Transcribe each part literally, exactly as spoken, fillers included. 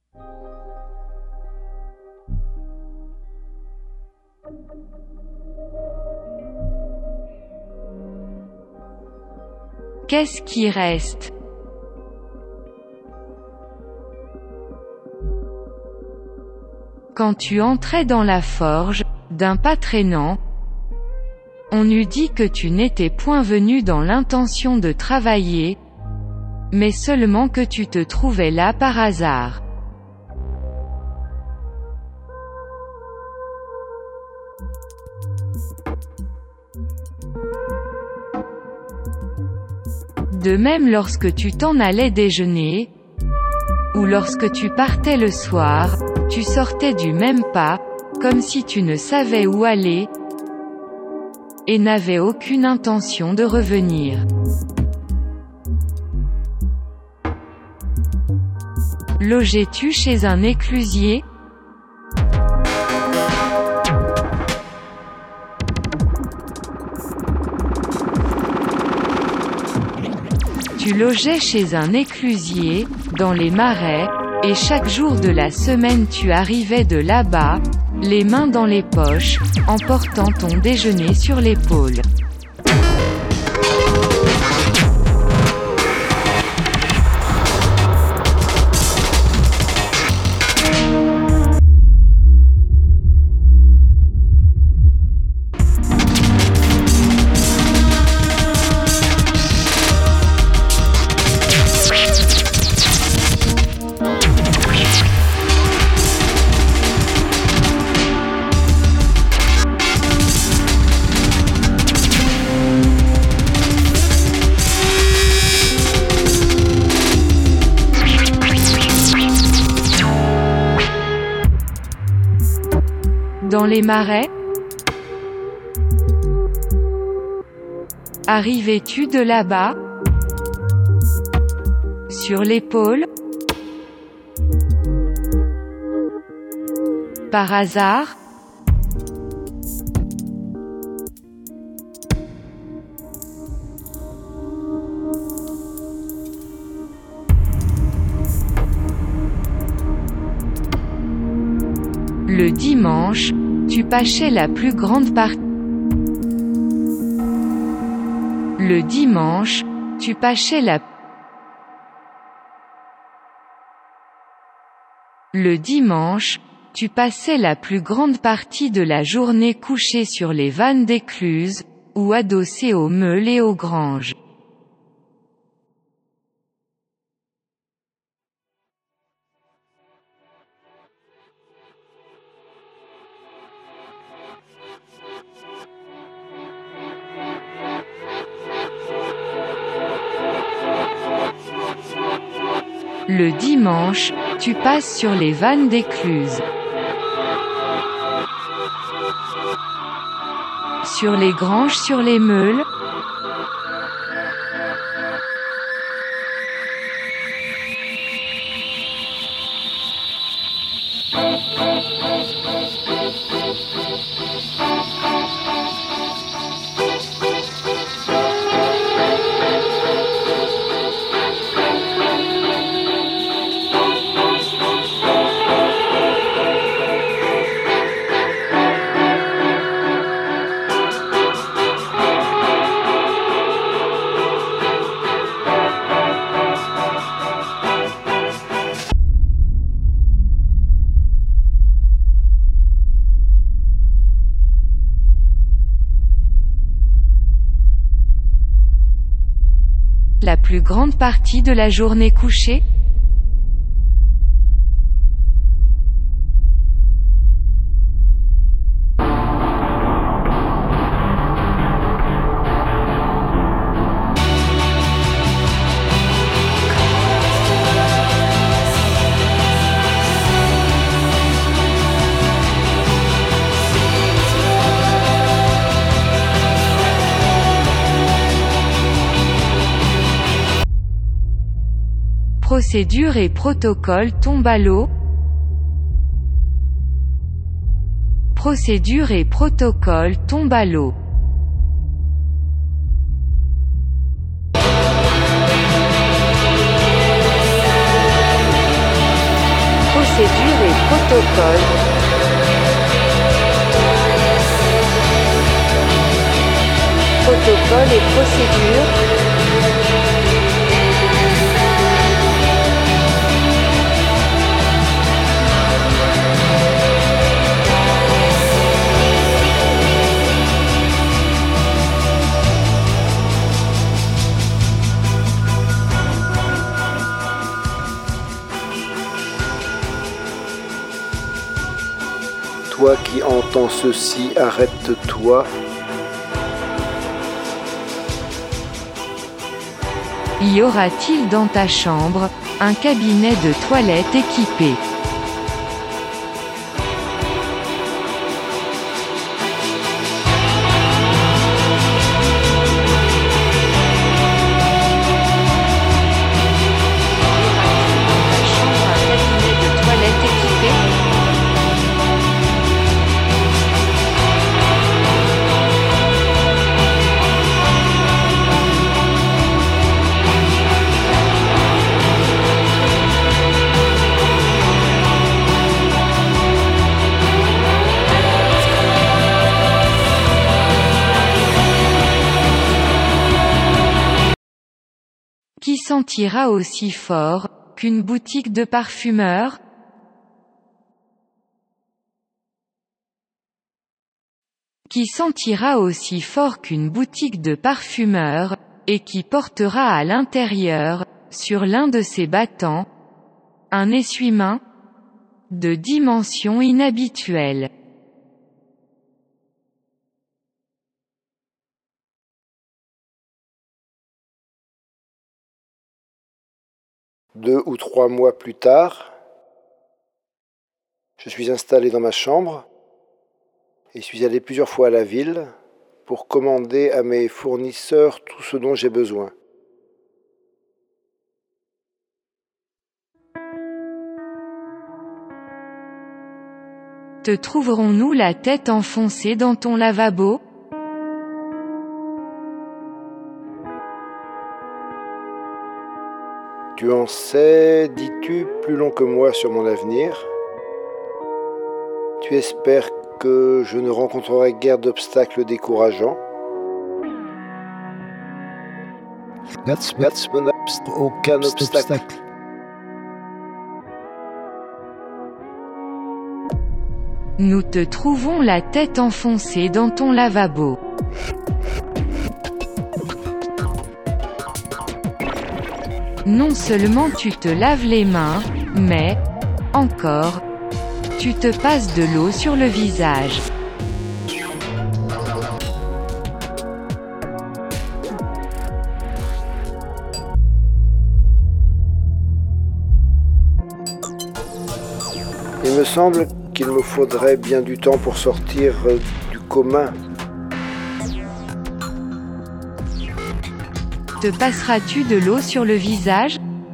Qu'est-ce qui reste? Quand tu entrais dans la forge, d'un pas traînant, on eût dit que tu n'étais point venu dans l'intention de travailler, mais seulement que tu te trouvais là par hasard. De même lorsque tu t'en allais déjeuner, ou lorsque tu partais le soir, tu sortais du même pas, comme si tu ne savais où aller, et n'avais aucune intention de revenir. Logeais-tu chez un éclusier? Tu logeais chez un éclusier, dans les marais, et chaque jour de la semaine tu arrivais de là-bas, les mains dans les poches, en portant ton déjeuner sur l'épaule. Dans les marais? Arrivais-tu de là-bas? Sur l'épaule? Par hasard? Le dimanche, tu passais la plus grande partie. Le dimanche, tu passais la. Le dimanche, tu passais la plus grande partie de la journée couché sur les vannes d'écluse, ou adossé aux meules et aux granges. Le dimanche, tu passes sur les vannes d'écluse. Sur les granges, sur les meules. La plus grande partie de la journée couchée? Procédure et protocole tombent à l'eau. Procédure et protocole tombent à l'eau. procédure et protocole. Protocole et procédure. Toi qui entends ceci, arrête-toi. Y aura-t-il dans ta chambre un cabinet de toilette équipé? Qui sentira aussi fort qu'une boutique de parfumeur? Qui sentira aussi fort qu'une boutique de parfumeur, et qui portera à l'intérieur, sur l'un de ses battants, un essuie-main de dimension inhabituelle. Deux ou trois mois plus tard, je suis installé dans ma chambre et suis allé plusieurs fois à la ville pour commander à mes fournisseurs tout ce dont j'ai besoin. Te trouverons-nous la tête enfoncée dans ton lavabo? Tu en sais, dis-tu, plus long que moi sur mon avenir. Tu espères que je ne rencontrerai guère d'obstacles décourageants. Aucun obstacle. Nous te trouvons la tête enfoncée dans ton lavabo. Non seulement tu te laves les mains, mais, encore, tu te passes de l'eau sur le visage. Il me semble qu'il me faudrait bien du temps pour sortir du commun. Te passeras-tu de l'eau sur le visage?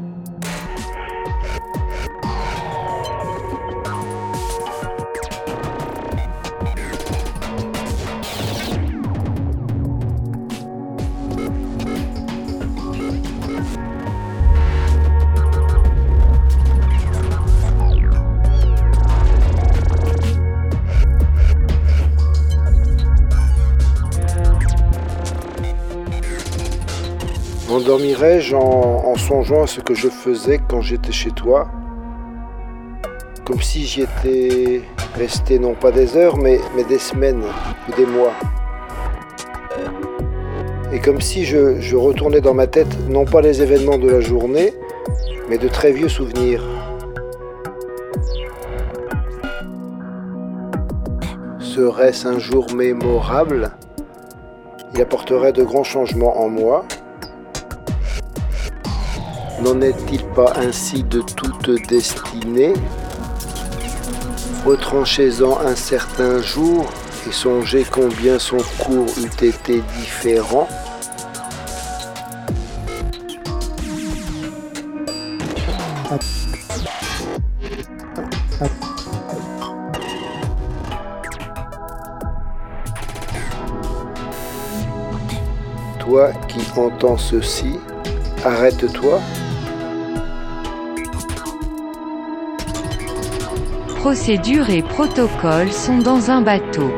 M'endormirais-je en, en songeant à ce que je faisais quand j'étais chez toi? Comme si j'y étais resté non pas des heures, mais, mais des semaines ou des mois. Et comme si je, je retournais dans ma tête non pas les événements de la journée, mais de très vieux souvenirs. Serait-ce un jour mémorable? Il apporterait de grands changements en moi. N'en est-il pas ainsi de toute destinée? Retranchez-en un certain jour et songez combien son cours eût été différent. Toi qui entends ceci, arrête-toi. procédures et protocoles sont dans un bateau.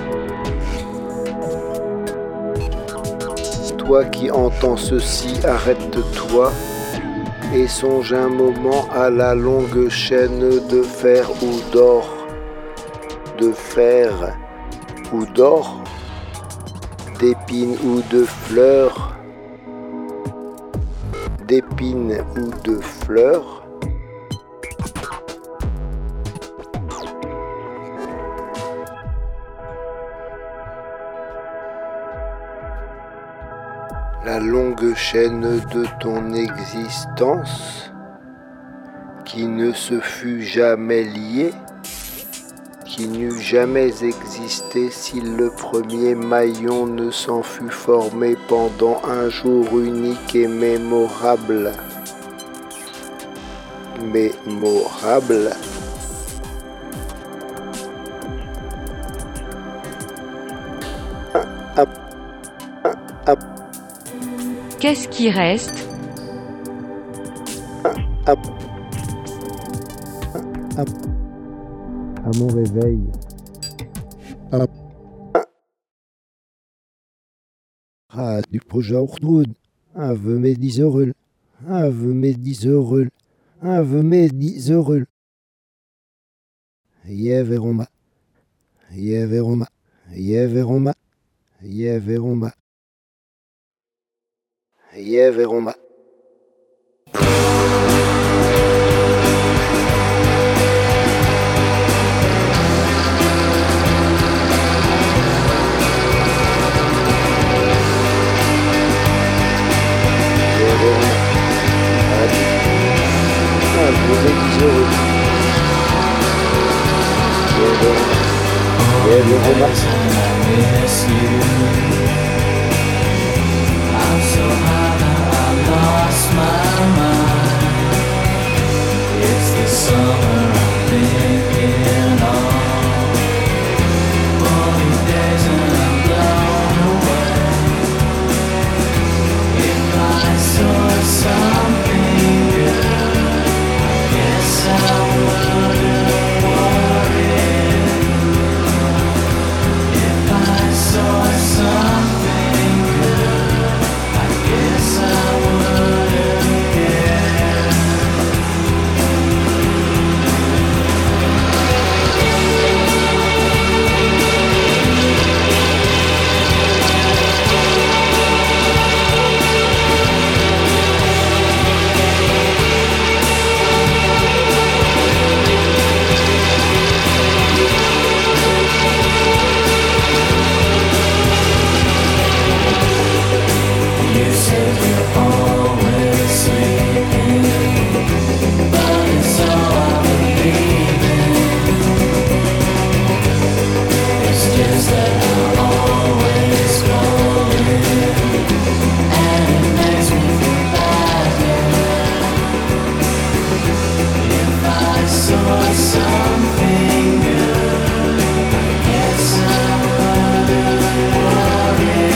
Toi qui entends ceci, arrête-toi et songe un moment à la longue chaîne de fer ou d'or, de fer ou d'or, d'épines ou de fleurs, d'épines ou de fleurs. La longue chaîne de ton existence qui ne se fut jamais liée, qui n'eût jamais existé si le premier maillon ne s'en fût formé pendant un jour unique et mémorable. Mémorable. Ah, ah, ah. Qu'est-ce qui reste? À, à, à mon réveil. À, à du projet Ortrud. Ave mes dix heureux. Ave mes dix heureux. Ave mes dix heureux. Yeveroma. Yeveroma. Yeveroma. Yeveroma. Yeveroma. I'm so high that I lost my mind. It's the summer I'm thinking of. forty days and I'm blown away. If I saw something good, I guess I wouldn't worry. If I saw something good, I guess I wouldn't care. You said you're always sleeping, but it's all I believe in. It's just that I'm always going, and it makes me feel bad. If I saw something good, I guess I wouldn't worry.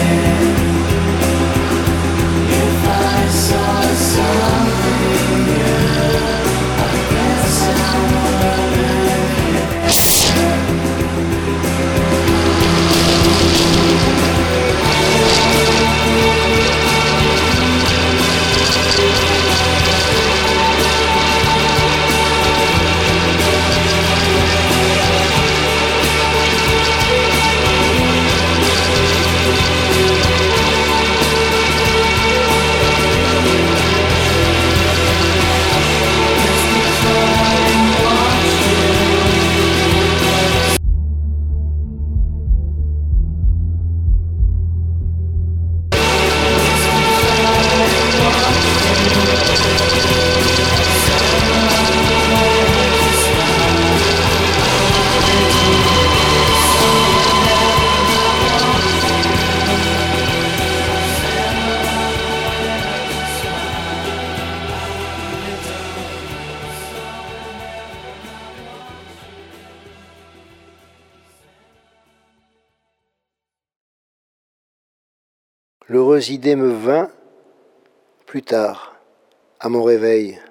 If I saw something good, I guess I wouldn't care. L'heureuse idée me vint plus tard, à mon réveil.